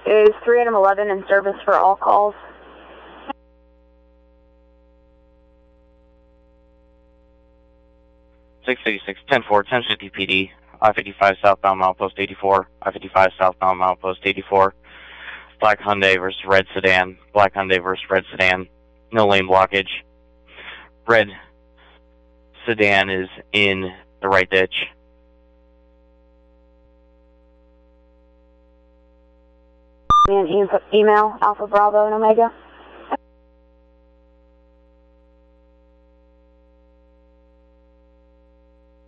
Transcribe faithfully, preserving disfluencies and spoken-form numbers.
Is three Adam eleven in service for all calls? six eighty-six, ten four, ten fifty P D, I fifty-five southbound milepost eighty-four, I fifty-five southbound milepost eighty-four, black Hyundai versus red sedan, black Hyundai versus red sedan, no lane blockage. Red sedan is in the right ditch. And email Alpha Bravo and Omega.